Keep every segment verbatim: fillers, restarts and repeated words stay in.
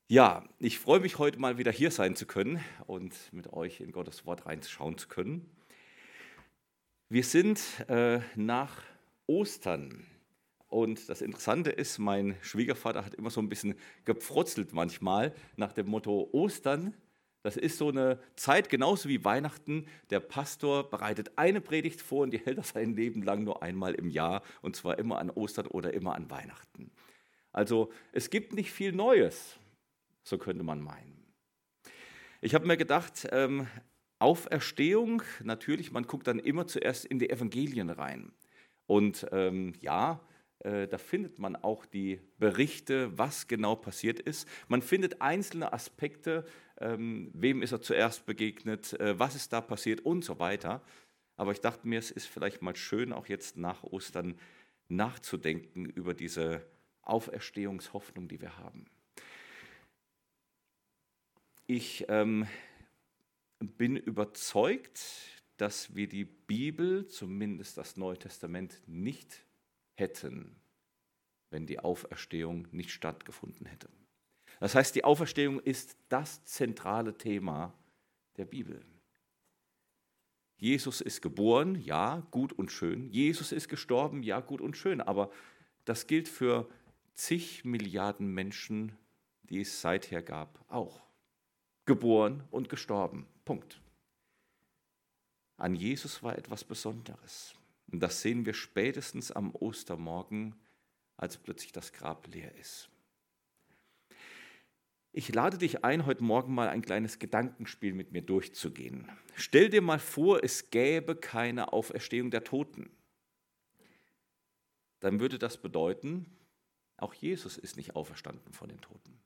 Ja, ich freue mich heute mal wieder hier sein zu können und mit euch in Gottes Wort reinschauen zu können. Wir sind äh, nach Ostern und das Interessante ist, mein Schwiegervater hat immer so ein bisschen gepfrotzelt manchmal nach dem Motto Ostern. Das ist so eine Zeit, genauso wie Weihnachten. Der Pastor bereitet eine Predigt vor und die hält er sein Leben lang nur einmal im Jahr und zwar immer an Ostern oder immer an Weihnachten. Also es gibt nicht viel Neues. So könnte man meinen. Ich habe mir gedacht, ähm, Auferstehung, natürlich, man guckt dann immer zuerst in die Evangelien rein. Und ähm, ja, äh, da findet man auch die Berichte, was genau passiert ist. Man findet einzelne Aspekte, ähm, wem ist er zuerst begegnet, äh, was ist da passiert und so weiter. Aber ich dachte mir, es ist vielleicht mal schön, auch jetzt nach Ostern nachzudenken über diese Auferstehungshoffnung, die wir haben. Ich ähm, bin überzeugt, dass wir die Bibel, zumindest das Neue Testament, nicht hätten, wenn die Auferstehung nicht stattgefunden hätte. Das heißt, die Auferstehung ist das zentrale Thema der Bibel. Jesus ist geboren, ja, gut und schön. Jesus ist gestorben, ja, gut und schön. Aber das gilt für zig Milliarden Menschen, die es seither gab, auch. Geboren und gestorben. Punkt. An Jesus war etwas Besonderes. Und das sehen wir spätestens am Ostermorgen, als plötzlich das Grab leer ist. Ich lade dich ein, heute Morgen mal ein kleines Gedankenspiel mit mir durchzugehen. Stell dir mal vor, es gäbe keine Auferstehung der Toten. Dann würde das bedeuten, auch Jesus ist nicht auferstanden von den Toten.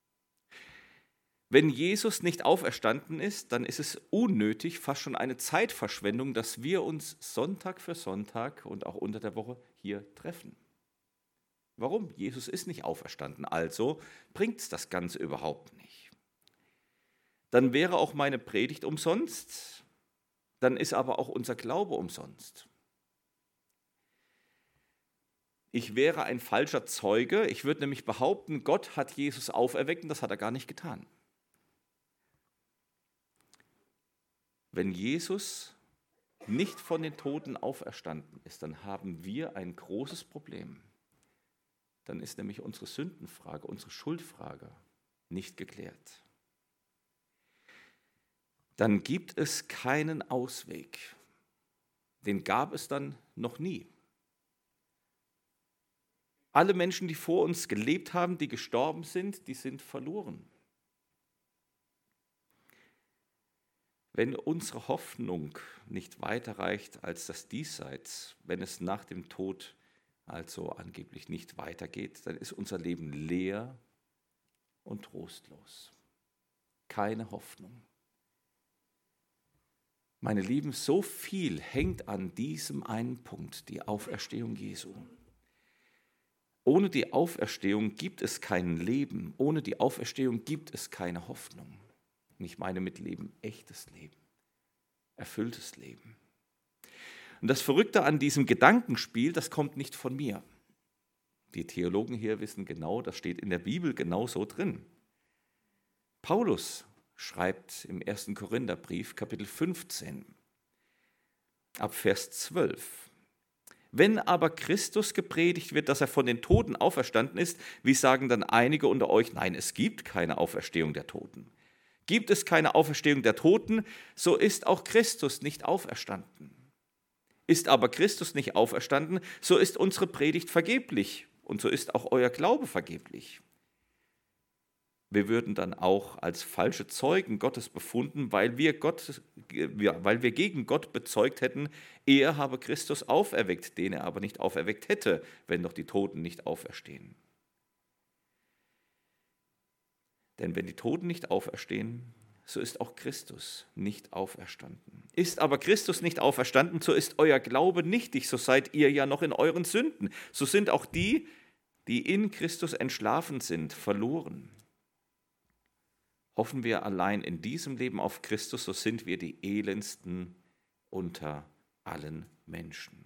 Wenn Jesus nicht auferstanden ist, dann ist es unnötig, fast schon eine Zeitverschwendung, dass wir uns Sonntag für Sonntag und auch unter der Woche hier treffen. Warum? Jesus ist nicht auferstanden, also bringt es das Ganze überhaupt nicht. Dann wäre auch meine Predigt umsonst, dann ist aber auch unser Glaube umsonst. Ich wäre ein falscher Zeuge, ich würde nämlich behaupten, Gott hat Jesus auferweckt und das hat er gar nicht getan. Wenn Jesus nicht von den Toten auferstanden ist, dann haben wir ein großes Problem. Dann ist nämlich unsere Sündenfrage, unsere Schuldfrage nicht geklärt. Dann gibt es keinen Ausweg. Den gab es dann noch nie. Alle Menschen, die vor uns gelebt haben, die gestorben sind, die sind verloren. Wenn unsere Hoffnung nicht weiter reicht als das Diesseits, wenn es nach dem Tod also angeblich nicht weitergeht, dann ist unser Leben leer und trostlos. Keine Hoffnung. Meine Lieben, so viel hängt an diesem einen Punkt, die Auferstehung Jesu. Ohne die Auferstehung gibt es kein Leben, ohne die Auferstehung gibt es keine Hoffnung. Und ich meine mit Leben echtes Leben, erfülltes Leben. Und das Verrückte an diesem Gedankenspiel, das kommt nicht von mir. Die Theologen hier wissen genau, das steht in der Bibel genau so drin. Paulus schreibt im ersten Korintherbrief, Kapitel fünfzehn, ab Vers zwölf. Wenn aber Christus gepredigt wird, dass er von den Toten auferstanden ist, wie sagen dann einige unter euch, nein, es gibt keine Auferstehung der Toten. Gibt es keine Auferstehung der Toten, so ist auch Christus nicht auferstanden. Ist aber Christus nicht auferstanden, so ist unsere Predigt vergeblich und so ist auch euer Glaube vergeblich. Wir würden dann auch als falsche Zeugen Gottes befunden, weil wir, Gott, weil wir gegen Gott bezeugt hätten, er habe Christus auferweckt, den er aber nicht auferweckt hätte, wenn doch die Toten nicht auferstehen. Denn wenn die Toten nicht auferstehen, so ist auch Christus nicht auferstanden. Ist aber Christus nicht auferstanden, so ist euer Glaube nichtig, so seid ihr ja noch in euren Sünden. So sind auch die, die in Christus entschlafen sind, verloren. Hoffen wir allein in diesem Leben auf Christus, so sind wir die elendsten unter allen Menschen.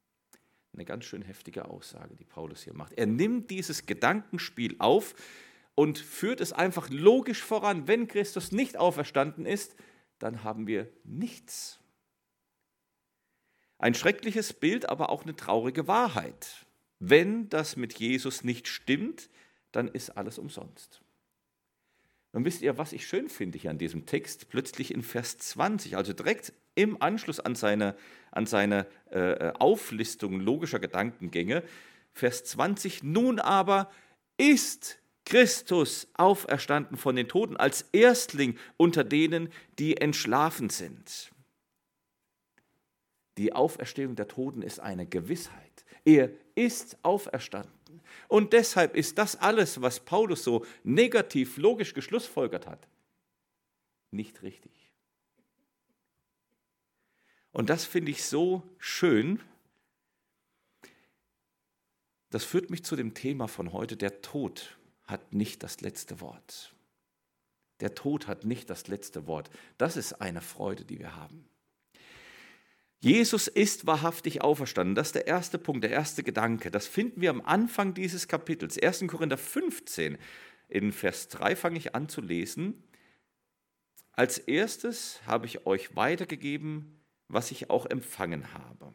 Eine ganz schön heftige Aussage, die Paulus hier macht. Er nimmt dieses Gedankenspiel auf und führt es einfach logisch voran. Wenn Christus nicht auferstanden ist, dann haben wir nichts. Ein schreckliches Bild, aber auch eine traurige Wahrheit. Wenn das mit Jesus nicht stimmt, dann ist alles umsonst. Und wisst ihr, was ich schön finde hier an diesem Text? Plötzlich in Vers zwanzig, also direkt im Anschluss an seine, an seine äh, Auflistung logischer Gedankengänge, Vers zwanzig, nun aber ist Christus auferstanden von den Toten als Erstling unter denen, die entschlafen sind. Die Auferstehung der Toten ist eine Gewissheit. Er ist auferstanden. Und deshalb ist das alles, was Paulus so negativ logisch geschlussfolgert hat, nicht richtig. Und das finde ich so schön. Das führt mich zu dem Thema von heute. Der Tod hat nicht das letzte Wort. Der Tod hat nicht das letzte Wort. Das ist eine Freude, die wir haben. Jesus ist wahrhaftig auferstanden. Das ist der erste Punkt, der erste Gedanke. Das finden wir am Anfang dieses Kapitels. erster Korinther fünfzehn, in Vers drei fange ich an zu lesen. Als erstes habe ich euch weitergegeben, was ich auch empfangen habe.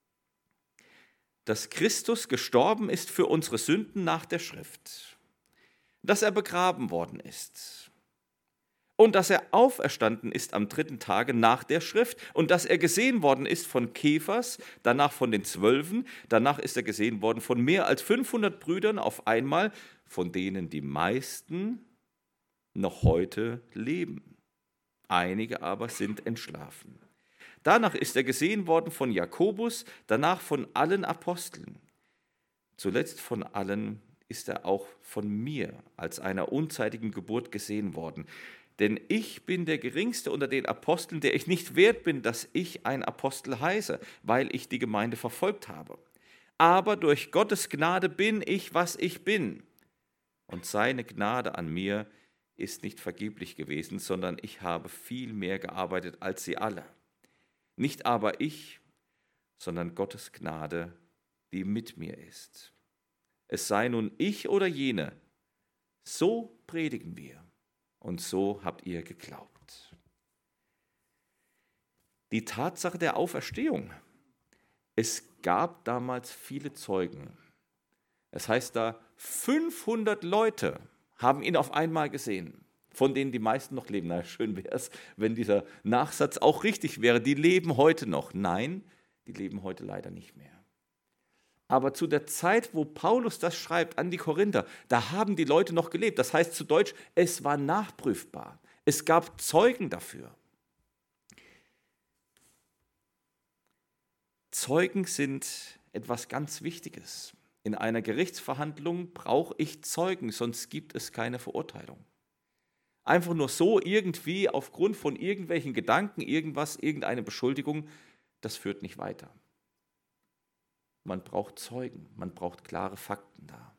Dass Christus gestorben ist für unsere Sünden nach der Schrift. Dass er begraben worden ist. Und dass er auferstanden ist am dritten Tage nach der Schrift und dass er gesehen worden ist von Kephas, danach von den Zwölfen, danach ist er gesehen worden von mehr als fünfhundert Brüdern auf einmal, von denen die meisten noch heute leben. Einige aber sind entschlafen. Danach ist er gesehen worden von Jakobus, danach von allen Aposteln. Zuletzt von allen ist er auch von mir als einer unzeitigen Geburt gesehen worden. Denn ich bin der Geringste unter den Aposteln, der ich nicht wert bin, dass ich ein Apostel heiße, weil ich die Gemeinde verfolgt habe. Aber durch Gottes Gnade bin ich, was ich bin. Und seine Gnade an mir ist nicht vergeblich gewesen, sondern ich habe viel mehr gearbeitet als sie alle. Nicht aber ich, sondern Gottes Gnade, die mit mir ist. Es sei nun ich oder jene, so predigen wir. Und so habt ihr geglaubt. Die Tatsache der Auferstehung. Es gab damals viele Zeugen. Es heißt da, fünfhundert Leute haben ihn auf einmal gesehen, von denen die meisten noch leben. Na, schön wäre es, wenn dieser Nachsatz auch richtig wäre. Die leben heute noch. Nein, die leben heute leider nicht mehr. Aber zu der Zeit, wo Paulus das schreibt an die Korinther, da haben die Leute noch gelebt. Das heißt zu Deutsch, es war nachprüfbar. Es gab Zeugen dafür. Zeugen sind etwas ganz Wichtiges. In einer Gerichtsverhandlung brauche ich Zeugen, sonst gibt es keine Verurteilung. Einfach nur so irgendwie aufgrund von irgendwelchen Gedanken, irgendwas, irgendeine Beschuldigung, das führt nicht weiter. Man braucht Zeugen, man braucht klare Fakten da.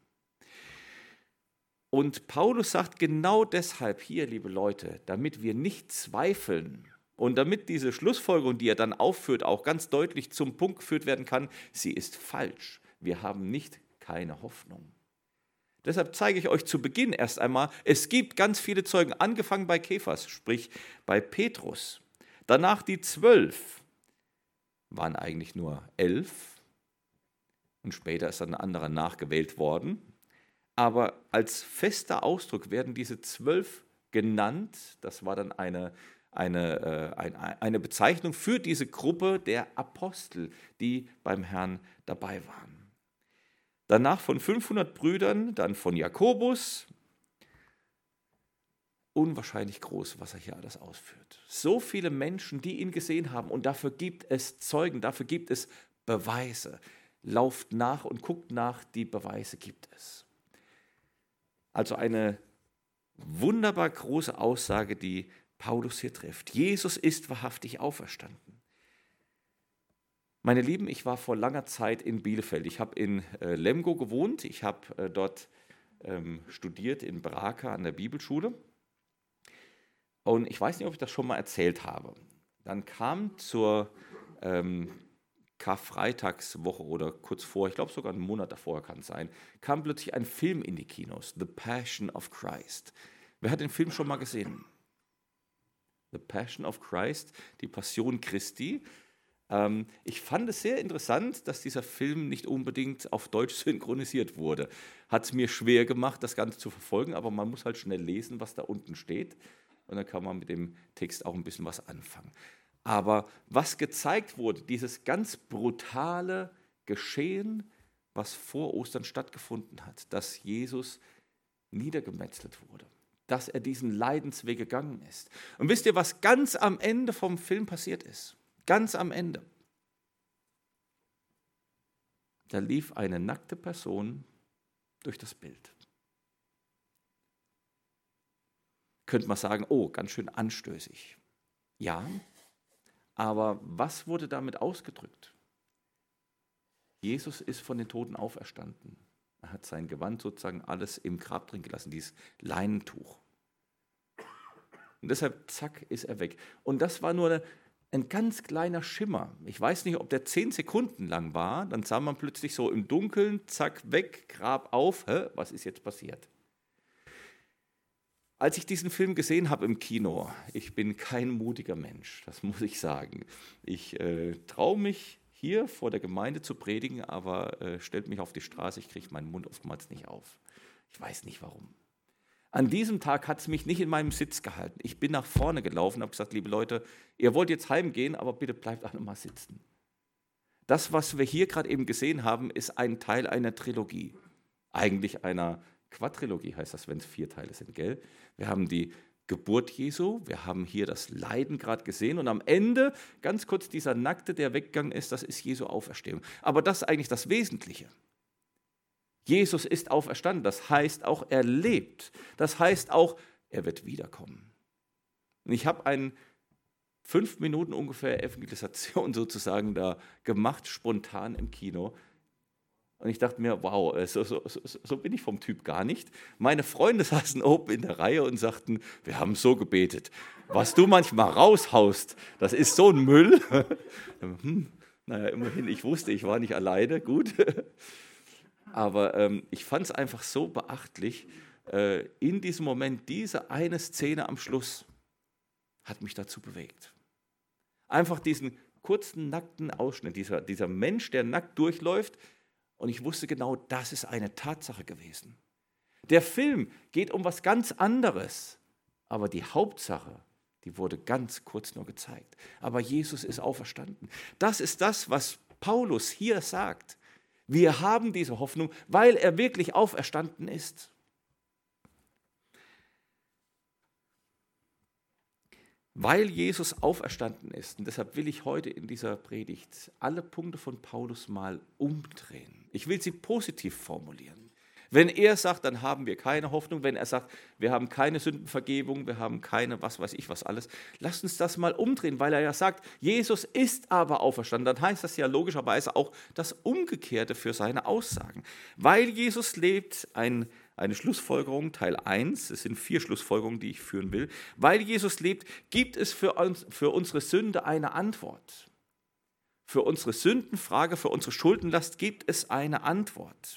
Und Paulus sagt genau deshalb hier, liebe Leute, damit wir nicht zweifeln und damit diese Schlussfolgerung, die er dann aufführt, auch ganz deutlich zum Punkt geführt werden kann, sie ist falsch. Wir haben nicht keine Hoffnung. Deshalb zeige ich euch zu Beginn erst einmal, es gibt ganz viele Zeugen, angefangen bei Kephas, sprich bei Petrus. Danach die zwölf, waren eigentlich nur elf. Und später ist dann ein anderer nachgewählt worden. Aber als fester Ausdruck werden diese zwölf genannt. Das war dann eine, eine, eine, eine Bezeichnung für diese Gruppe der Apostel, die beim Herrn dabei waren. Danach von fünfhundert Brüdern, dann von Jakobus. Unwahrscheinlich groß, was er hier alles ausführt. So viele Menschen, die ihn gesehen haben. Und dafür gibt es Zeugen, dafür gibt es Beweise. Lauft nach und guckt nach, die Beweise gibt es. Also eine wunderbar große Aussage, die Paulus hier trifft. Jesus ist wahrhaftig auferstanden. Meine Lieben, ich war vor langer Zeit in Bielefeld. Ich habe in äh, Lemgo gewohnt. Ich habe äh, dort ähm, studiert in Brake an der Bibelschule. Und ich weiß nicht, ob ich das schon mal erzählt habe. Dann kam zur ähm, Karfreitagswoche oder kurz vor, ich glaube sogar einen Monat davor kann es sein, kam plötzlich ein Film in die Kinos, The Passion of Christ. Wer hat den Film schon mal gesehen? The Passion of Christ, die Passion Christi. Ähm, ich fand es sehr interessant, dass dieser Film nicht unbedingt auf Deutsch synchronisiert wurde. Hat es mir schwer gemacht, das Ganze zu verfolgen, aber man muss halt schnell lesen, was da unten steht. Und dann kann man mit dem Text auch ein bisschen was anfangen. Aber was gezeigt wurde, dieses ganz brutale Geschehen, was vor Ostern stattgefunden hat, dass Jesus niedergemetzelt wurde, dass er diesen Leidensweg gegangen ist. Und wisst ihr, was ganz am Ende vom Film passiert ist? Ganz am Ende. Da lief eine nackte Person durch das Bild. Könnte man sagen, oh, ganz schön anstößig. Ja, aber was wurde damit ausgedrückt? Jesus ist von den Toten auferstanden. Er hat sein Gewand sozusagen alles im Grab drin gelassen, dieses Leinentuch. Und deshalb, zack, ist er weg. Und das war nur eine, ein ganz kleiner Schimmer. Ich weiß nicht, ob der zehn Sekunden lang war. Dann sah man plötzlich so im Dunkeln, zack, weg, Grab auf. Hä, was ist jetzt passiert? Als ich diesen Film gesehen habe im Kino, ich bin kein mutiger Mensch, das muss ich sagen. Ich äh, traue mich, hier vor der Gemeinde zu predigen, aber äh, stellt mich auf die Straße, ich kriege meinen Mund oftmals nicht auf. Ich weiß nicht warum. An diesem Tag hat es mich nicht in meinem Sitz gehalten. Ich bin nach vorne gelaufen und habe gesagt, liebe Leute, ihr wollt jetzt heimgehen, aber bitte bleibt alle mal sitzen. Das, was wir hier gerade eben gesehen haben, ist ein Teil einer Trilogie. Eigentlich einer Quadrilogie heißt das, wenn es vier Teile sind, gell? Wir haben die Geburt Jesu, wir haben hier das Leiden gerade gesehen und am Ende, ganz kurz, dieser Nackte, der weggegangen ist, das ist Jesu Auferstehung. Aber das ist eigentlich das Wesentliche. Jesus ist auferstanden, das heißt auch, er lebt. Das heißt auch, er wird wiederkommen. Und ich habe einen fünf Minuten ungefähr Evangelisation sozusagen da gemacht, spontan im Kino. Und ich dachte mir, wow, so, so, so, so bin ich vom Typ gar nicht. Meine Freunde saßen oben in der Reihe und sagten, wir haben so gebetet. Was du manchmal raushaust, das ist so ein Müll. hm, naja, immerhin, ich wusste, ich war nicht alleine, gut. Aber ähm, ich fand es einfach so beachtlich, äh, in diesem Moment, diese eine Szene am Schluss hat mich dazu bewegt. Einfach diesen kurzen, nackten Ausschnitt, dieser, dieser Mensch, der nackt durchläuft, und ich wusste genau, das ist eine Tatsache gewesen. Der Film geht um was ganz anderes, aber die Hauptsache, die wurde ganz kurz nur gezeigt. Aber Jesus ist auferstanden. Das ist das, was Paulus hier sagt. Wir haben diese Hoffnung, weil er wirklich auferstanden ist. Weil Jesus auferstanden ist, und deshalb will ich heute in dieser Predigt alle Punkte von Paulus mal umdrehen. Ich will sie positiv formulieren. Wenn er sagt, dann haben wir keine Hoffnung. Wenn er sagt, wir haben keine Sündenvergebung, wir haben keine was weiß ich was alles. Lasst uns das mal umdrehen, weil er ja sagt, Jesus ist aber auferstanden. Dann heißt das ja logischerweise auch das Umgekehrte für seine Aussagen. Weil Jesus lebt, ein Eine Schlussfolgerung, Teil eins, es sind vier Schlussfolgerungen, die ich führen will. Weil Jesus lebt, gibt es für, uns, für unsere Sünde eine Antwort. Für unsere Sündenfrage, für unsere Schuldenlast gibt es eine Antwort.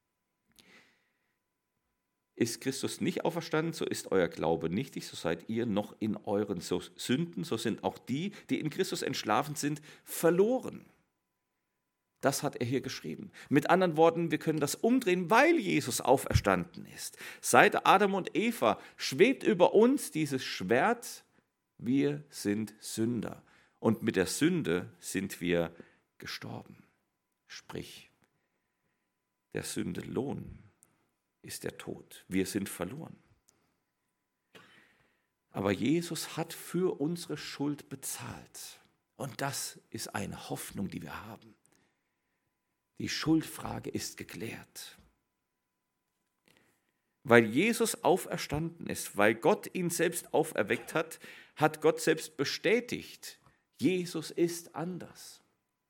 Ist Christus nicht auferstanden, so ist euer Glaube nichtig, so seid ihr noch in euren Sünden, so sind auch die, die in Christus entschlafen sind, verloren. Das hat er hier geschrieben. Mit anderen Worten, wir können das umdrehen, weil Jesus auferstanden ist. Seit Adam und Eva schwebt über uns dieses Schwert, wir sind Sünder. Und mit der Sünde sind wir gestorben. Sprich, der Sünde Lohn ist der Tod. Wir sind verloren. Aber Jesus hat für unsere Schuld bezahlt. Und das ist eine Hoffnung, die wir haben. Die Schuldfrage ist geklärt. Weil Jesus auferstanden ist, weil Gott ihn selbst auferweckt hat, hat Gott selbst bestätigt, Jesus ist anders.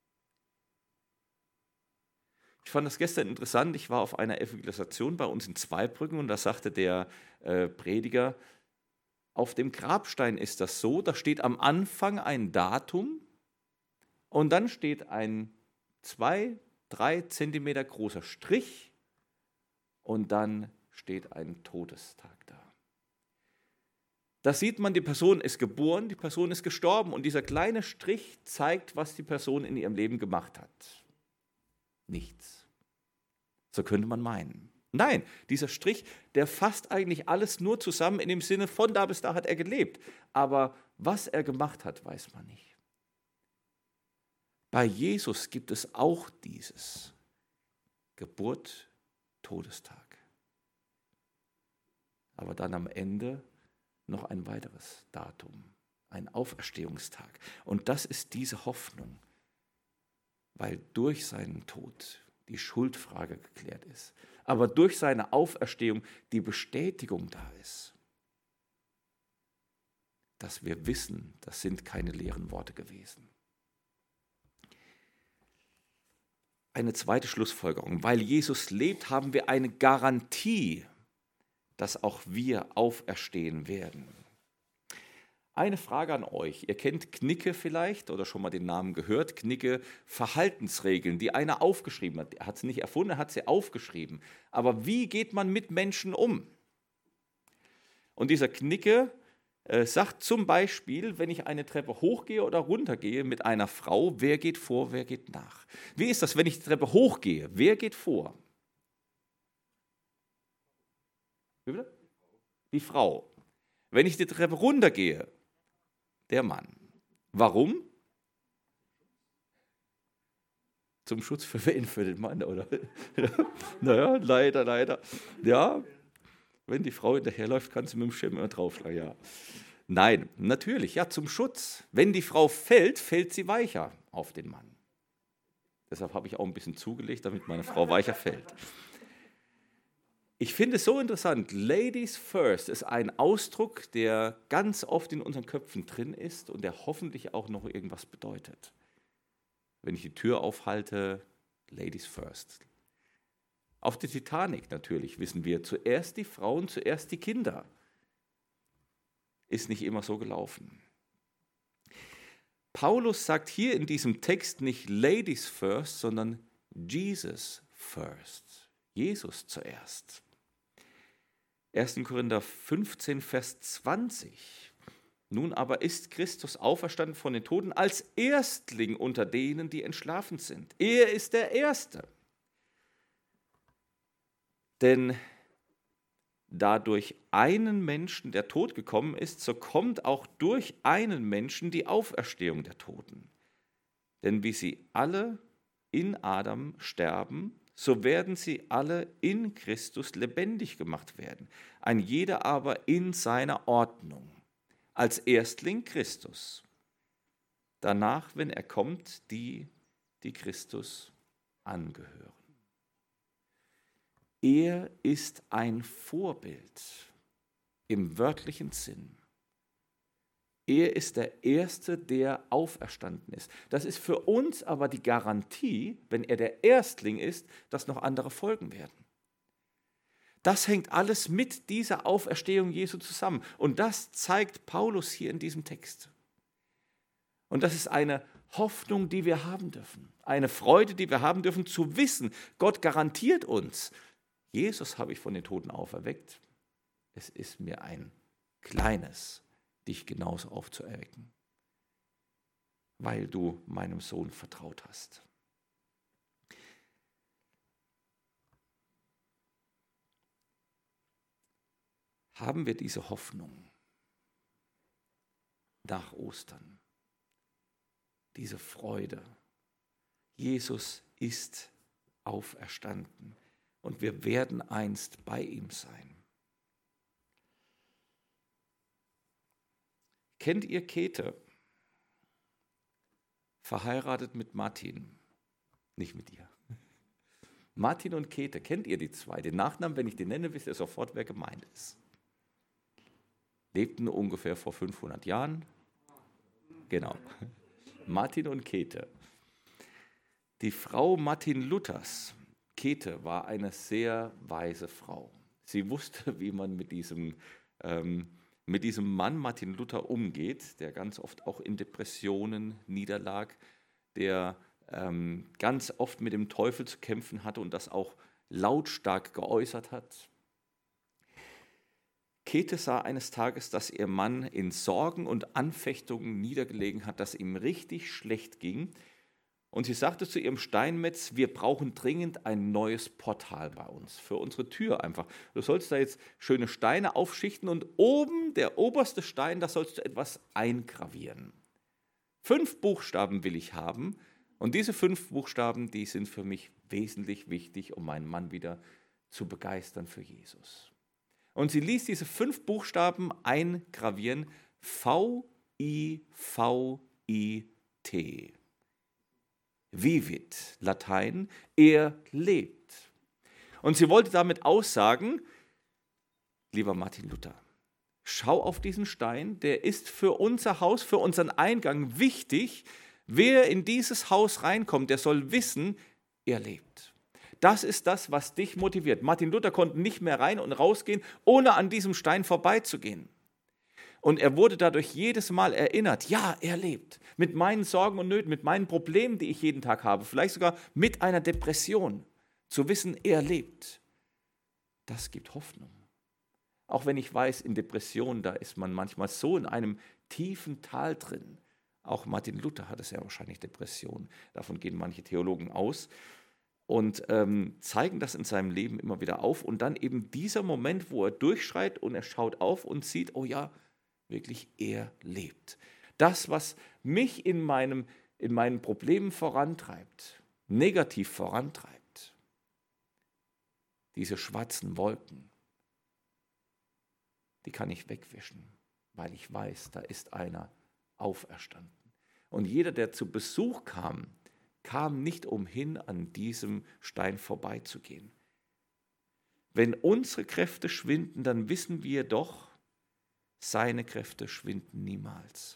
Ich fand das gestern interessant, ich war auf einer Evangelisation bei uns in Zweibrücken und da sagte der äh, Prediger, auf dem Grabstein ist das so, da steht am Anfang ein Datum und dann steht ein zwei, drei Zentimeter großer Strich und dann steht ein Todestag da. Da sieht man, die Person ist geboren, die Person ist gestorben und dieser kleine Strich zeigt, was die Person in ihrem Leben gemacht hat. Nichts. So könnte man meinen. Nein, dieser Strich, der fasst eigentlich alles nur zusammen in dem Sinne, von da bis da hat er gelebt. Aber was er gemacht hat, weiß man nicht. Bei Jesus gibt es auch dieses Geburt, Todestag. Aber dann am Ende noch ein weiteres Datum, ein Auferstehungstag. Und das ist diese Hoffnung, weil durch seinen Tod die Schuldfrage geklärt ist, aber durch seine Auferstehung die Bestätigung da ist, dass wir wissen, das sind keine leeren Worte gewesen. Eine zweite Schlussfolgerung, weil Jesus lebt, haben wir eine Garantie, dass auch wir auferstehen werden. Eine Frage an euch. Ihr kennt Knigge vielleicht oder schon mal den Namen gehört. Knigge, Verhaltensregeln, die einer aufgeschrieben hat. Er hat sie nicht erfunden, er hat sie aufgeschrieben. Aber wie geht man mit Menschen um? Und dieser Knigge äh, sagt zum Beispiel, wenn ich eine Treppe hochgehe oder runtergehe mit einer Frau, wer geht vor, wer geht nach? Wie ist das, wenn ich die Treppe hochgehe? Wer geht vor? Wie bitte? Die Frau. Wenn ich die Treppe runtergehe, der Mann. Warum? Zum Schutz für wen? Für den Mann, oder? Naja, leider, leider. Ja, wenn die Frau hinterherläuft, kann sie mit dem Schirm immer draufschlagen, ja. Nein, natürlich, ja, zum Schutz. Wenn die Frau fällt, fällt sie weicher auf den Mann. Deshalb habe ich auch ein bisschen zugelegt, damit meine Frau weicher fällt. Ich finde es so interessant, Ladies First ist ein Ausdruck, der ganz oft in unseren Köpfen drin ist und der hoffentlich auch noch irgendwas bedeutet. Wenn ich die Tür aufhalte, Ladies First. Auf der Titanic natürlich wissen wir, zuerst die Frauen, zuerst die Kinder. Ist nicht immer so gelaufen. Paulus sagt hier in diesem Text nicht Ladies First, sondern Jesus First. Jesus zuerst. erster Korinther fünfzehn, Vers zwanzig. Nun aber ist Christus auferstanden von den Toten als Erstling unter denen, die entschlafen sind. Er ist der Erste. Denn da durch einen Menschen der Tod gekommen ist, so kommt auch durch einen Menschen die Auferstehung der Toten. Denn wie sie alle in Adam sterben, so werden sie alle in Christus lebendig gemacht werden. Ein jeder aber in seiner Ordnung. Als Erstling Christus. Danach, wenn er kommt, die, die Christus angehören. Er ist ein Vorbild im wörtlichen Sinn. Er ist der Erste, der auferstanden ist. Das ist für uns aber die Garantie, wenn er der Erstling ist, dass noch andere folgen werden. Das hängt alles mit dieser Auferstehung Jesu zusammen. Und das zeigt Paulus hier in diesem Text. Und das ist eine Hoffnung, die wir haben dürfen. Eine Freude, die wir haben dürfen, zu wissen, Gott garantiert uns, Jesus habe ich von den Toten auferweckt. Es ist mir ein kleines, dich genauso aufzuerwecken, weil du meinem Sohn vertraut hast. Haben wir diese Hoffnung nach Ostern, diese Freude? Jesus ist auferstanden und wir werden einst bei ihm sein. Kennt ihr Käthe? Verheiratet mit Martin. Nicht mit ihr. Martin und Käthe, kennt ihr die zwei? Den Nachnamen, wenn ich den nenne, wisst ihr sofort, wer gemeint ist. Lebten ungefähr vor fünfhundert Jahren. Genau. Martin und Käthe. Die Frau Martin Luthers, Käthe, war eine sehr weise Frau. Sie wusste, wie man mit diesem ähm, mit diesem Mann Martin Luther umgeht, der ganz oft auch in Depressionen niederlag, der ähm, ganz oft mit dem Teufel zu kämpfen hatte und das auch lautstark geäußert hat. Käthe sah eines Tages, dass ihr Mann in Sorgen und Anfechtungen niedergelegen hat, dass ihm richtig schlecht ging. Und sie sagte zu ihrem Steinmetz, wir brauchen dringend ein neues Portal bei uns, für unsere Tür einfach. Du sollst da jetzt schöne Steine aufschichten und oben, der oberste Stein, da sollst du etwas eingravieren. Fünf Buchstaben will ich haben und diese fünf Buchstaben, die sind für mich wesentlich wichtig, um meinen Mann wieder zu begeistern für Jesus. Und sie ließ diese fünf Buchstaben eingravieren, V I V I T. Vivit, Latein, er lebt. Und sie wollte damit aussagen, lieber Martin Luther, schau auf diesen Stein, der ist für unser Haus, für unseren Eingang wichtig. Wer in dieses Haus reinkommt, der soll wissen, er lebt. Das ist das, was dich motiviert. Martin Luther konnte nicht mehr rein und rausgehen, ohne an diesem Stein vorbeizugehen. Und er wurde dadurch jedes Mal erinnert, ja, er lebt. Mit meinen Sorgen und Nöten, mit meinen Problemen, die ich jeden Tag habe, vielleicht sogar mit einer Depression. Zu wissen, er lebt, das gibt Hoffnung. Auch wenn ich weiß, in Depressionen, da ist man manchmal so in einem tiefen Tal drin. Auch Martin Luther hatte ja wahrscheinlich Depressionen. Davon gehen manche Theologen aus. Und ähm, zeigen das in seinem Leben immer wieder auf. Und dann eben dieser Moment, wo er durchschreit und er schaut auf und sieht, oh ja, wirklich, er lebt. Das, was mich in, meinem, in meinen Problemen vorantreibt, negativ vorantreibt, diese schwarzen Wolken, die kann ich wegwischen, weil ich weiß, da ist einer auferstanden. Und jeder, der zu Besuch kam, kam nicht umhin, an diesem Stein vorbeizugehen. Wenn unsere Kräfte schwinden, dann wissen wir doch, seine Kräfte schwinden niemals.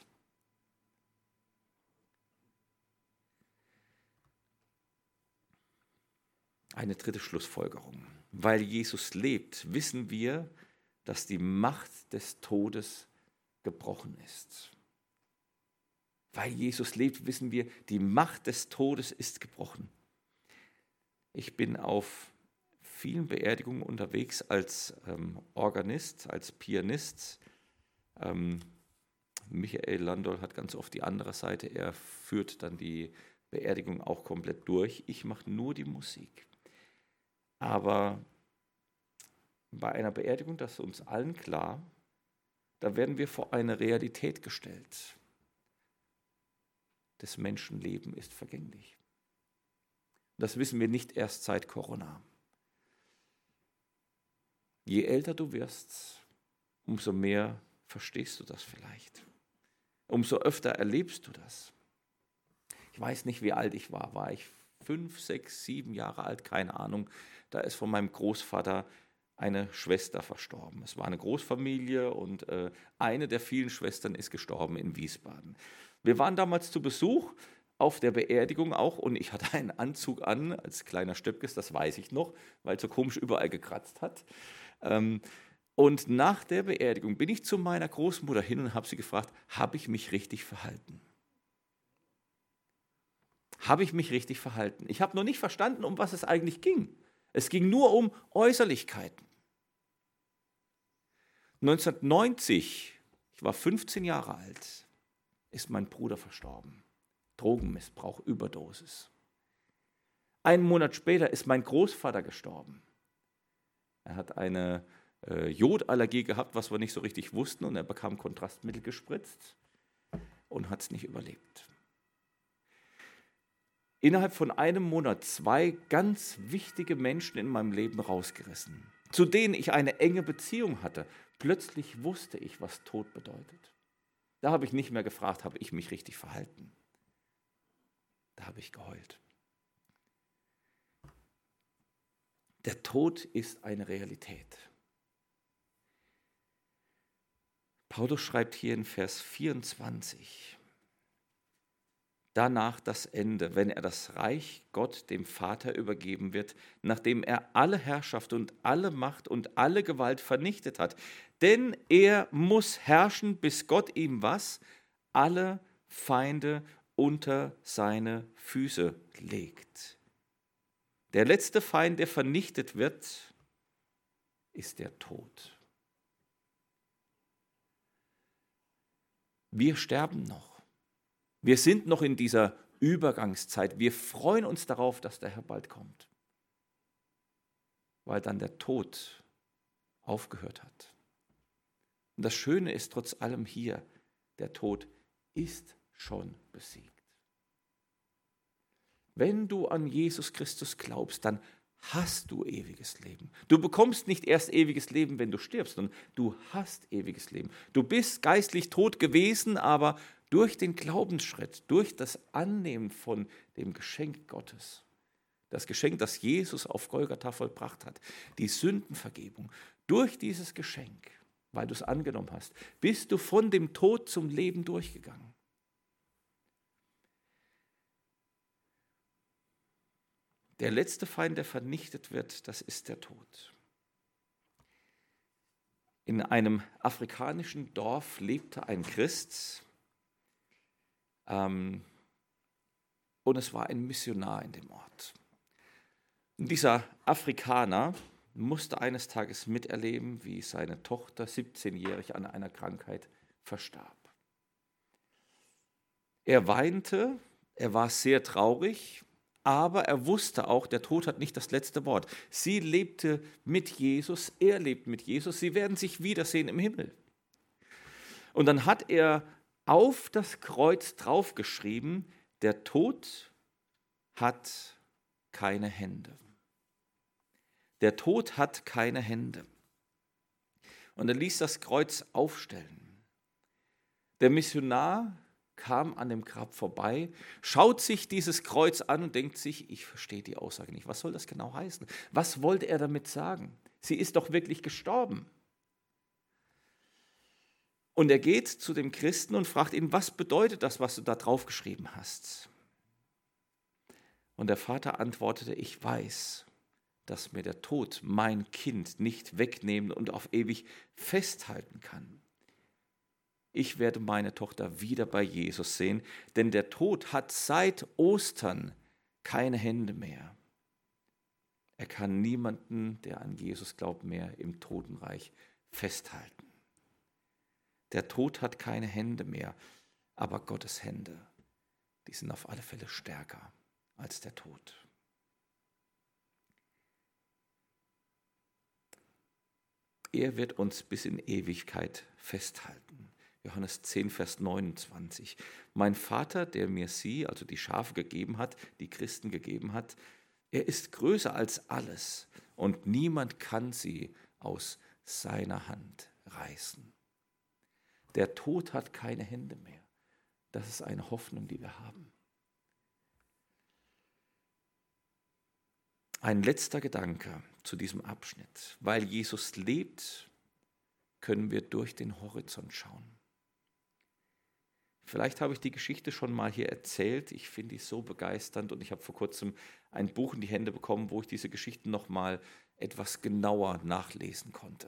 Eine dritte Schlussfolgerung. Weil Jesus lebt, wissen wir, dass die Macht des Todes gebrochen ist. Weil Jesus lebt, wissen wir, die Macht des Todes ist gebrochen. Ich bin auf vielen Beerdigungen unterwegs als ähm, Organist, als Pianist. Ähm, Michael Landol hat ganz oft die andere Seite. Er führt dann die Beerdigung auch komplett durch. Ich mache nur die Musik. Aber bei einer Beerdigung, das ist uns allen klar, da werden wir vor eine Realität gestellt. Das Menschenleben ist vergänglich. Das wissen wir nicht erst seit Corona. Je älter du wirst, umso mehr verstehst du das vielleicht. Umso öfter erlebst du das. Ich weiß nicht, wie alt ich war. War ich fünf, sechs, sieben Jahre alt? Keine Ahnung. Da ist von meinem Großvater eine Schwester verstorben. Es war eine Großfamilie und äh, eine der vielen Schwestern ist gestorben in Wiesbaden. Wir waren damals zu Besuch auf der Beerdigung auch und ich hatte einen Anzug an, als kleiner Stöpkes, das weiß ich noch, weil es so komisch überall gekratzt hat. Und nach der Beerdigung bin ich zu meiner Großmutter hin und habe sie gefragt, habe ich mich richtig verhalten? Habe ich mich richtig verhalten? Ich habe noch nicht verstanden, um was es eigentlich ging. Es ging nur um Äußerlichkeiten. neunzehnhundertneunzig, ich war fünfzehn Jahre alt, ist mein Bruder verstorben. Drogenmissbrauch, Überdosis. Einen Monat später ist mein Großvater gestorben. Er hat eine äh, Jodallergie gehabt, was wir nicht so richtig wussten, und er bekam Kontrastmittel gespritzt und hat es nicht überlebt. Innerhalb von einem Monat zwei ganz wichtige Menschen in meinem Leben rausgerissen, zu denen ich eine enge Beziehung hatte. Plötzlich wusste ich, was Tod bedeutet. Da habe ich nicht mehr gefragt, habe ich mich richtig verhalten. Da habe ich geheult. Der Tod ist eine Realität. Paulus schreibt hier in Vers vierundzwanzig, danach das Ende, wenn er das Reich Gott dem Vater übergeben wird, nachdem er alle Herrschaft und alle Macht und alle Gewalt vernichtet hat. Denn er muss herrschen, bis Gott ihm was? Alle Feinde unter seine Füße legt. Der letzte Feind, der vernichtet wird, ist der Tod. Wir sterben noch. Wir sind noch in dieser Übergangszeit. Wir freuen uns darauf, dass der Herr bald kommt, weil dann der Tod aufgehört hat. Und das Schöne ist trotz allem hier, der Tod ist schon besiegt. Wenn du an Jesus Christus glaubst, dann hast du ewiges Leben. Du bekommst nicht erst ewiges Leben, wenn du stirbst, sondern du hast ewiges Leben. Du bist geistlich tot gewesen, aber durch den Glaubensschritt, durch das Annehmen von dem Geschenk Gottes, das Geschenk, das Jesus auf Golgatha vollbracht hat, die Sündenvergebung, durch dieses Geschenk, weil du es angenommen hast, bist du von dem Tod zum Leben durchgegangen. Der letzte Feind, der vernichtet wird, das ist der Tod. In einem afrikanischen Dorf lebte ein Christ, ähm, und es war ein Missionar in dem Ort. Und dieser Afrikaner musste eines Tages miterleben, wie seine Tochter siebzehnjährig an einer Krankheit verstarb. Er weinte, er war sehr traurig, aber er wusste auch, der Tod hat nicht das letzte Wort. Sie lebte mit Jesus, er lebt mit Jesus, sie werden sich wiedersehen im Himmel. Und dann hat er auf das Kreuz draufgeschrieben, der Tod hat keine Hände. Der Tod hat keine Hände. Und er ließ das Kreuz aufstellen. Der Missionar kam an dem Grab vorbei, schaut sich dieses Kreuz an und denkt sich, ich verstehe die Aussage nicht. Was soll das genau heißen? Was wollte er damit sagen? Sie ist doch wirklich gestorben. Und er geht zu dem Christen und fragt ihn, was bedeutet das, was du da drauf geschrieben hast? Und der Vater antwortete, ich weiß, dass mir der Tod mein Kind nicht wegnehmen und auf ewig festhalten kann. Ich werde meine Tochter wieder bei Jesus sehen, denn der Tod hat seit Ostern keine Hände mehr. Er kann niemanden, der an Jesus glaubt, mehr im Totenreich festhalten. Der Tod hat keine Hände mehr, aber Gottes Hände, die sind auf alle Fälle stärker als der Tod. Er wird uns bis in Ewigkeit festhalten. Johannes zehn, Vers neunundzwanzig. Mein Vater, der mir sie, also die Schafe gegeben hat, die Christen gegeben hat, er ist größer als alles und niemand kann sie aus seiner Hand reißen. Der Tod hat keine Hände mehr. Das ist eine Hoffnung, die wir haben. Ein letzter Gedanke zu diesem Abschnitt. Weil Jesus lebt, können wir durch den Horizont schauen. Vielleicht habe ich die Geschichte schon mal hier erzählt. Ich finde die so begeisternd und ich habe vor kurzem ein Buch in die Hände bekommen, wo ich diese Geschichten noch mal etwas genauer nachlesen konnte.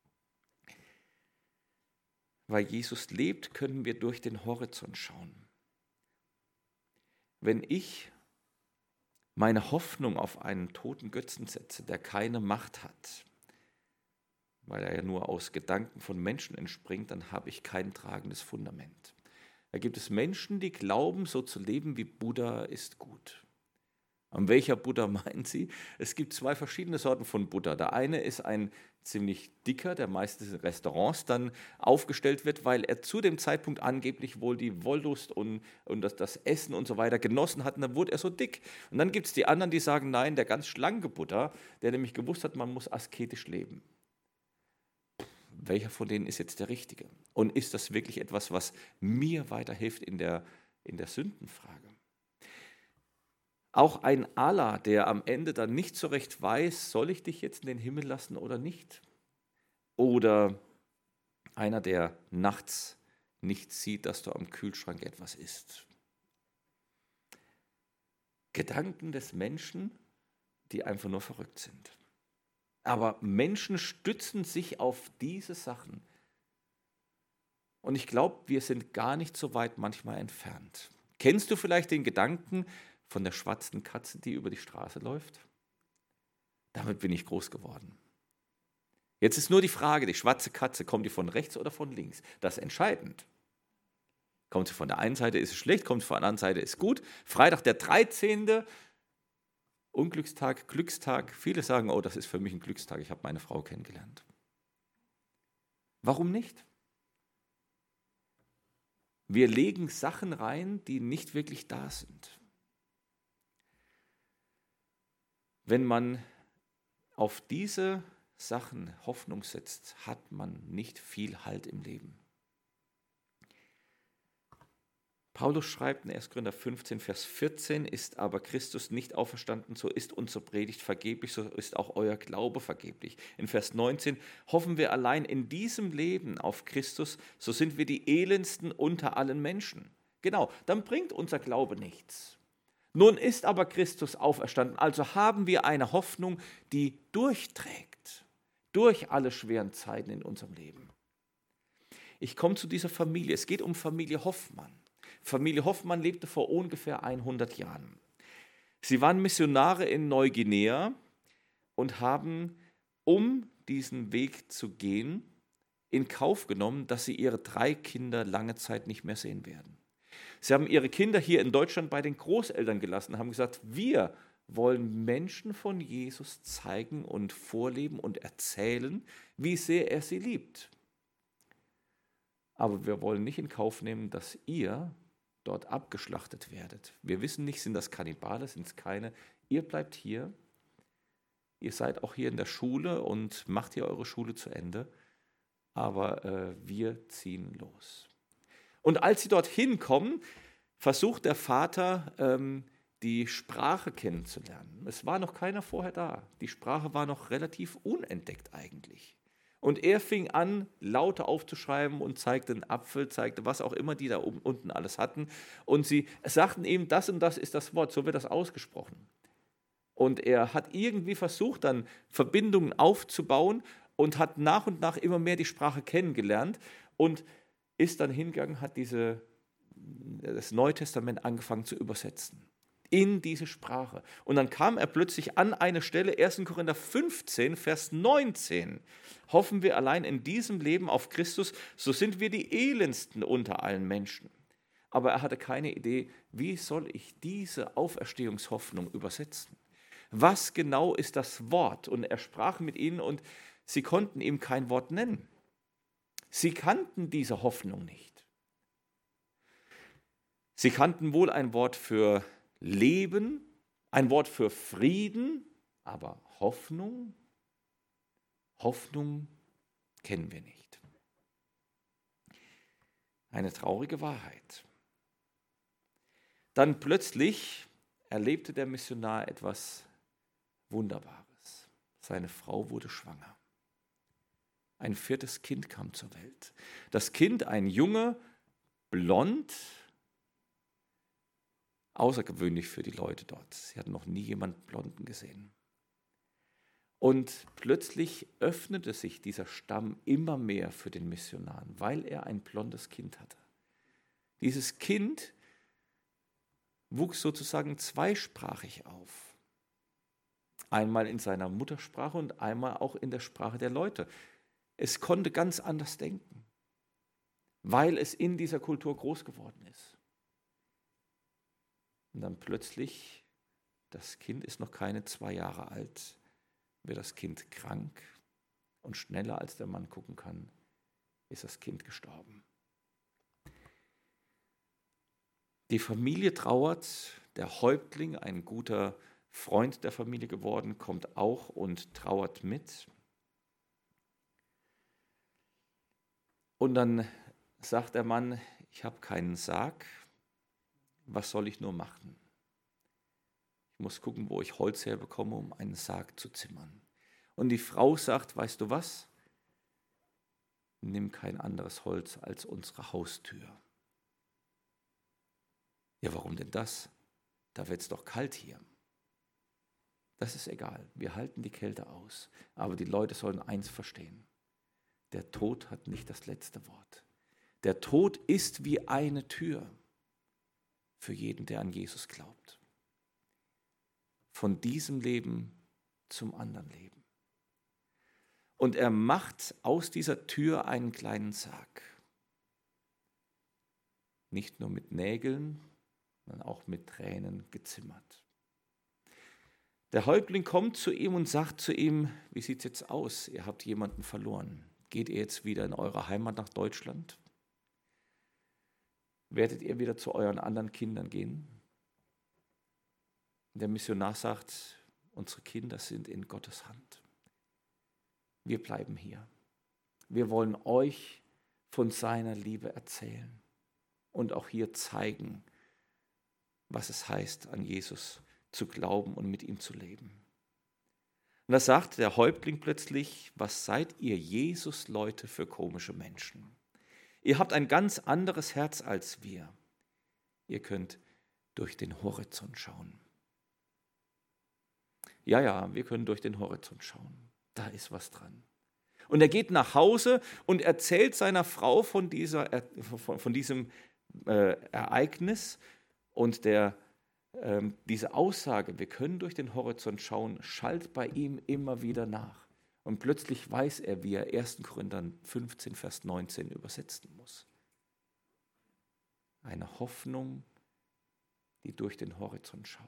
Weil Jesus lebt, können wir durch den Horizont schauen. Wenn ich meine Hoffnung auf einen toten Götzen setze, der keine Macht hat, weil er ja nur aus Gedanken von Menschen entspringt, dann habe ich kein tragendes Fundament. Da gibt es Menschen, die glauben, so zu leben wie Buddha ist gut. Und welcher Buddha meinen Sie? Es gibt zwei verschiedene Sorten von Buddha. Der eine ist ein ziemlich dicker, der meistens in Restaurants dann aufgestellt wird, weil er zu dem Zeitpunkt angeblich wohl die Wollust und, und das, das Essen und so weiter genossen hat. Und dann wurde er so dick. Und dann gibt es die anderen, die sagen, nein, der ganz schlanke Buddha, der nämlich gewusst hat, man muss asketisch leben. Welcher von denen ist jetzt der Richtige? Und ist das wirklich etwas, was mir weiterhilft in der, in der Sündenfrage? Auch ein Allah, der am Ende dann nicht so recht weiß, soll ich dich jetzt in den Himmel lassen oder nicht? Oder einer, der nachts nicht sieht, dass du am Kühlschrank etwas isst. Gedanken des Menschen, die einfach nur verrückt sind. Aber Menschen stützen sich auf diese Sachen. Und ich glaube, wir sind gar nicht so weit manchmal entfernt. Kennst du vielleicht den Gedanken von der schwarzen Katze, die über die Straße läuft? Damit bin ich groß geworden. Jetzt ist nur die Frage, die schwarze Katze, kommt die von rechts oder von links? Das ist entscheidend. Kommt sie von der einen Seite, ist es schlecht, kommt sie von der anderen Seite, ist gut. Freitag der dreizehnte Unglückstag, Glückstag. Viele sagen, oh, das ist für mich ein Glückstag, ich habe meine Frau kennengelernt. Warum nicht? Wir legen Sachen rein, die nicht wirklich da sind. Wenn man auf diese Sachen Hoffnung setzt, hat man nicht viel Halt im Leben. Paulus schreibt in erster Korinther fünfzehn, Vers vierzehn, ist aber Christus nicht auferstanden, so ist unsere Predigt vergeblich, so ist auch euer Glaube vergeblich. In Vers neunzehn, hoffen wir allein in diesem Leben auf Christus, so sind wir die elendsten unter allen Menschen. Genau, dann bringt unser Glaube nichts. Nun ist aber Christus auferstanden, also haben wir eine Hoffnung, die durchträgt, durch alle schweren Zeiten in unserem Leben. Ich komme zu dieser Familie, es geht um Familie Hoffmann. Familie Hoffmann lebte vor ungefähr hundert Jahren. Sie waren Missionare in Neuguinea und haben, um diesen Weg zu gehen, in Kauf genommen, dass sie ihre drei Kinder lange Zeit nicht mehr sehen werden. Sie haben ihre Kinder hier in Deutschland bei den Großeltern gelassen, haben gesagt, wir wollen Menschen von Jesus zeigen und vorleben und erzählen, wie sehr er sie liebt. Aber wir wollen nicht in Kauf nehmen, dass ihr dort abgeschlachtet werdet. Wir wissen nicht, sind das Kannibale, sind es keine. Ihr bleibt hier, ihr seid auch hier in der Schule und macht hier eure Schule zu Ende, aber äh, wir ziehen los. Und als sie dorthin kommen, versucht der Vater, ähm, die Sprache kennenzulernen. Es war noch keiner vorher da. Die Sprache war noch relativ unentdeckt eigentlich. Und er fing an, Laute aufzuschreiben und zeigte einen Apfel, zeigte was auch immer die da oben, unten alles hatten. Und sie sagten ihm, das und das ist das Wort, so wird das ausgesprochen. Und er hat irgendwie versucht, dann Verbindungen aufzubauen und hat nach und nach immer mehr die Sprache kennengelernt und ist dann hingegangen, hat diese, das Neue Testament angefangen zu übersetzen in diese Sprache. Und dann kam er plötzlich an eine Stelle, erster Korinther fünfzehn, Vers neunzehn. Hoffen wir allein in diesem Leben auf Christus, so sind wir die elendsten unter allen Menschen. Aber er hatte keine Idee, wie soll ich diese Auferstehungshoffnung übersetzen? Was genau ist das Wort? Und er sprach mit ihnen und sie konnten ihm kein Wort nennen. Sie kannten diese Hoffnung nicht. Sie kannten wohl ein Wort für Leben, ein Wort für Frieden, aber Hoffnung, Hoffnung kennen wir nicht. Eine traurige Wahrheit. Dann plötzlich erlebte der Missionar etwas Wunderbares. Seine Frau wurde schwanger. Ein viertes Kind kam zur Welt. Das Kind, ein Junge, blond, außergewöhnlich für die Leute dort. Sie hatten noch nie jemanden Blonden gesehen. Und plötzlich öffnete sich dieser Stamm immer mehr für den Missionaren, weil er ein blondes Kind hatte. Dieses Kind wuchs sozusagen zweisprachig auf. Einmal in seiner Muttersprache und einmal auch in der Sprache der Leute. Es konnte ganz anders denken, weil es in dieser Kultur groß geworden ist. Und dann plötzlich, das Kind ist noch keine zwei Jahre alt, wird das Kind krank und schneller als der Mann gucken kann, ist das Kind gestorben. Die Familie trauert, der Häuptling, ein guter Freund der Familie geworden, kommt auch und trauert mit. Und dann sagt der Mann, ich habe keinen Sarg. Was soll ich nur machen? Ich muss gucken, wo ich Holz herbekomme, um einen Sarg zu zimmern. Und die Frau sagt, weißt du was? Nimm kein anderes Holz als unsere Haustür. Ja, warum denn das? Da wird es doch kalt hier. Das ist egal, wir halten die Kälte aus. Aber die Leute sollen eins verstehen. Der Tod hat nicht das letzte Wort. Der Tod ist wie eine Tür. für jeden, der an Jesus glaubt. Von diesem Leben zum anderen Leben. Und er macht aus dieser Tür einen kleinen Sarg. Nicht nur mit Nägeln, sondern auch mit Tränen gezimmert. Der Häuptling kommt zu ihm und sagt zu ihm, wie sieht es jetzt aus? Ihr habt jemanden verloren. Geht ihr jetzt wieder in eure Heimat nach Deutschland? Werdet ihr wieder zu euren anderen Kindern gehen? Der Missionar sagt, unsere Kinder sind in Gottes Hand. Wir bleiben hier. Wir wollen euch von seiner Liebe erzählen und auch hier zeigen, was es heißt, an Jesus zu glauben und mit ihm zu leben. Und da sagt der Häuptling plötzlich, was seid ihr Jesus-Leute für komische Menschen? Ihr habt ein ganz anderes Herz als wir. Ihr könnt durch den Horizont schauen. Ja, ja, wir können durch den Horizont schauen. Da ist was dran. Und er geht nach Hause und erzählt seiner Frau von, dieser, von, von diesem äh, Ereignis. Und der, ähm, diese Aussage, wir können durch den Horizont schauen, schallt bei ihm immer wieder nach. Und plötzlich weiß er, wie er ersten Korinther fünfzehn, Vers neunzehn übersetzen muss. Eine Hoffnung, die durch den Horizont schaut.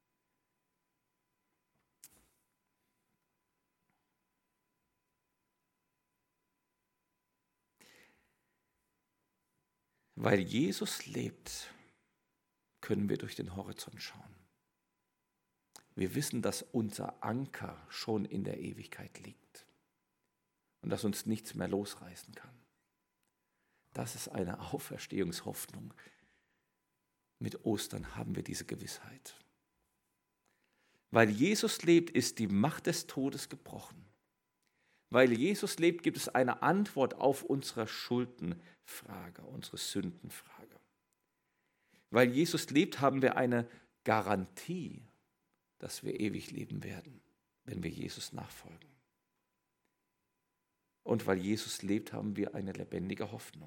Weil Jesus lebt, können wir durch den Horizont schauen. Wir wissen, dass unser Anker schon in der Ewigkeit liegt und dass uns nichts mehr losreißen kann. Das ist eine Auferstehungshoffnung. Mit Ostern haben wir diese Gewissheit. Weil Jesus lebt, ist die Macht des Todes gebrochen. Weil Jesus lebt, gibt es eine Antwort auf unsere Schuldenfrage, unsere Sündenfrage. Weil Jesus lebt, haben wir eine Garantie, dass wir ewig leben werden, wenn wir Jesus nachfolgen. Und weil Jesus lebt, haben wir eine lebendige Hoffnung.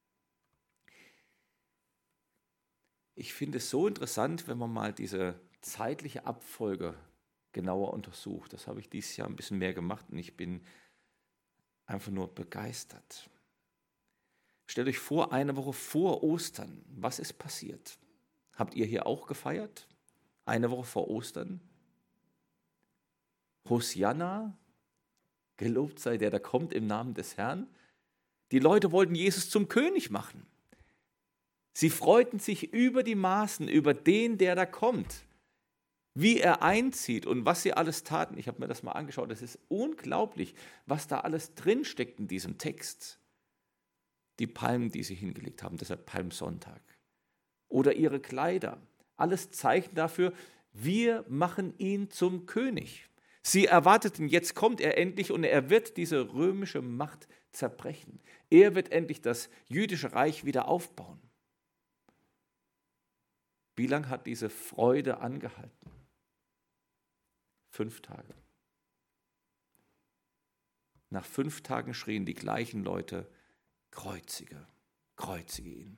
Ich finde es so interessant, wenn man mal diese zeitliche Abfolge genauer untersucht. Das habe ich dieses Jahr ein bisschen mehr gemacht und ich bin einfach nur begeistert. Stellt euch vor, eine Woche vor Ostern, was ist passiert? Habt ihr hier auch gefeiert? Eine Woche vor Ostern? Hosianna, gelobt sei der, der kommt im Namen des Herrn. Die Leute wollten Jesus zum König machen. Sie freuten sich über die Maßen, über den, der da kommt. Wie er einzieht und was sie alles taten. Ich habe mir das mal angeschaut. Es ist unglaublich, was da alles drinsteckt in diesem Text. Die Palmen, die sie hingelegt haben, deshalb Palmsonntag. Oder ihre Kleider. Alles Zeichen dafür, wir machen ihn zum König. Sie erwarteten, jetzt kommt er endlich und er wird diese römische Macht zerbrechen. Er wird endlich das jüdische Reich wieder aufbauen. Wie lange hat diese Freude angehalten? Fünf Tage. Nach fünf Tagen schrien die gleichen Leute, kreuzige, kreuzige ihn.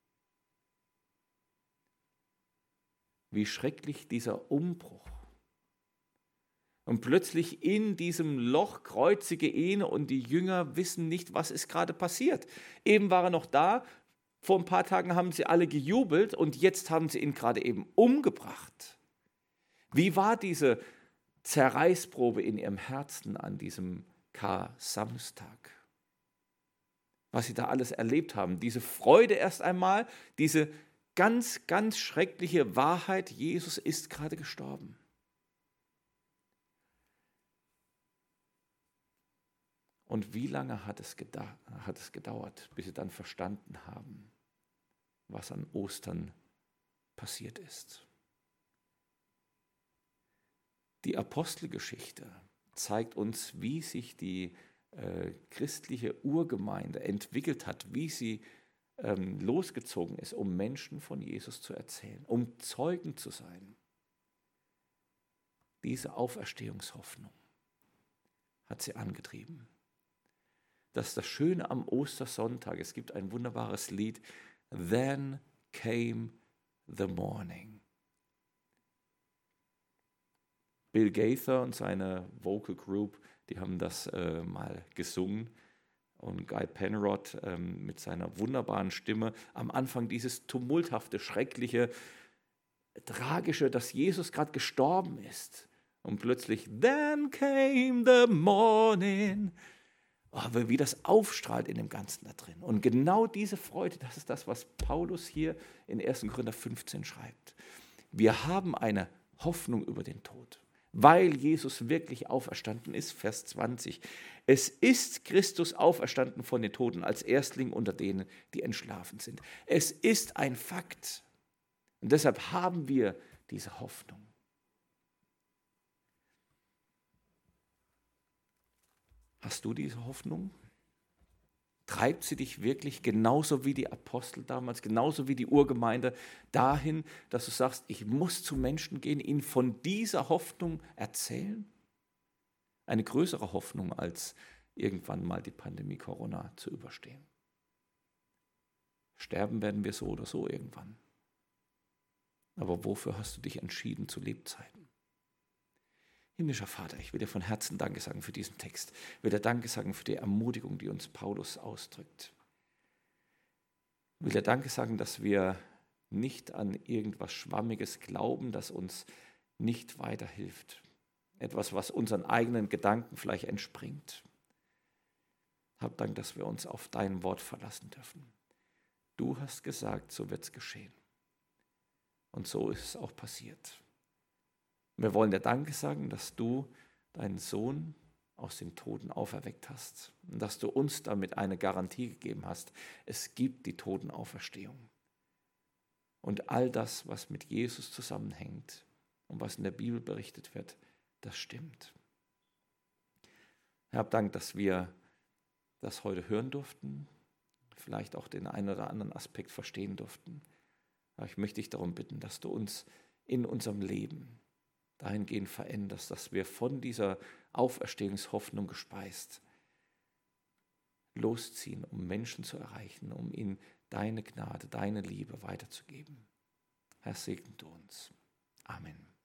Wie schrecklich dieser Umbruch. Und plötzlich in diesem Loch kreuzige ihn und die Jünger wissen nicht, was ist gerade passiert. Eben war er noch da, vor ein paar Tagen haben sie alle gejubelt und jetzt haben sie ihn gerade eben umgebracht. Wie war diese Zerreißprobe in ihrem Herzen an diesem Kar-Samstag? Was sie da alles erlebt haben, diese Freude erst einmal, diese ganz, ganz schreckliche Wahrheit, Jesus ist gerade gestorben. Und wie lange hat es, gedauert, hat es gedauert, bis sie dann verstanden haben, was an Ostern passiert ist? Die Apostelgeschichte zeigt uns, wie sich die äh, christliche Urgemeinde entwickelt hat, wie sie ähm, losgezogen ist, um Menschen von Jesus zu erzählen, um Zeugen zu sein. Diese Auferstehungshoffnung hat sie angetrieben. Das ist das Schöne am Ostersonntag. Es gibt ein wunderbares Lied. Then came the morning. Bill Gaither und seine Vocal Group, die haben das äh, mal gesungen. Und Guy Penrod ähm, mit seiner wunderbaren Stimme am Anfang dieses tumulthafte, schreckliche, tragische, dass Jesus gerade gestorben ist. Und plötzlich, then came the morning. Oh, wie das aufstrahlt in dem Ganzen da drin. Und genau diese Freude, das ist das, was Paulus hier in ersten Korinther fünfzehn schreibt. Wir haben eine Hoffnung über den Tod, weil Jesus wirklich auferstanden ist, Vers zwanzig. Es ist Christus auferstanden von den Toten als Erstling unter denen, die entschlafen sind. Es ist ein Fakt. Und deshalb haben wir diese Hoffnung. Hast du diese Hoffnung? Treibt sie dich wirklich genauso wie die Apostel damals, genauso wie die Urgemeinde dahin, dass du sagst, ich muss zu Menschen gehen, ihnen von dieser Hoffnung erzählen? Eine größere Hoffnung, als irgendwann mal die Pandemie Corona zu überstehen. Sterben werden wir so oder so irgendwann. Aber wofür hast du dich entschieden zu Lebzeiten? Himmlischer Vater, ich will dir von Herzen Danke sagen für diesen Text. Ich will dir Danke sagen für die Ermutigung, die uns Paulus ausdrückt. Ich will dir Danke sagen, dass wir nicht an irgendwas Schwammiges glauben, das uns nicht weiterhilft. Etwas, was unseren eigenen Gedanken vielleicht entspringt. Hab Dank, dass wir uns auf dein Wort verlassen dürfen. Du hast gesagt, so wird es geschehen. Und so ist es auch passiert. Wir wollen dir Danke sagen, dass du deinen Sohn aus den Toten auferweckt hast und dass du uns damit eine Garantie gegeben hast. Es gibt die Totenauferstehung. Und all das, was mit Jesus zusammenhängt und was in der Bibel berichtet wird, das stimmt. Herr, hab Dank, dass wir das heute hören durften, vielleicht auch den einen oder anderen Aspekt verstehen durften. Aber ich möchte dich darum bitten, dass du uns in unserem Leben dahingehend veränderst, dass wir von dieser Auferstehungshoffnung gespeist losziehen, um Menschen zu erreichen, um ihnen deine Gnade, deine Liebe weiterzugeben. Herr, segne du uns. Amen.